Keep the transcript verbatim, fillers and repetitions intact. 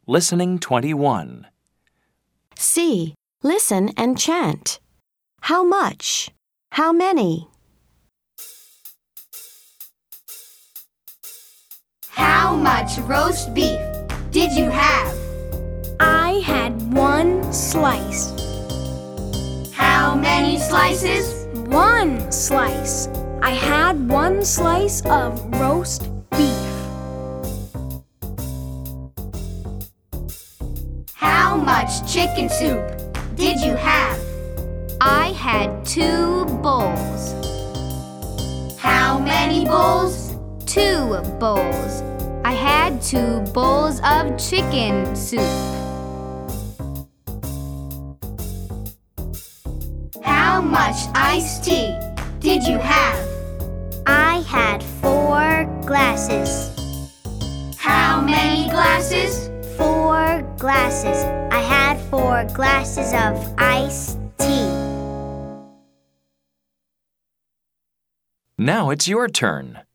Listening twenty-one. C. Listen and chant. How much? How many? How much roast beef did you have? I had one slice. How many slices? One slice. I had one slice of roast beef. How much chicken soup did you have? I had two bowls. How many bowls? Two bowls. I had two bowls of chicken soup. How much iced tea did you have? I had four glasses. How many glasses? Four glasses. I had four glasses of iced tea. Now it's your turn.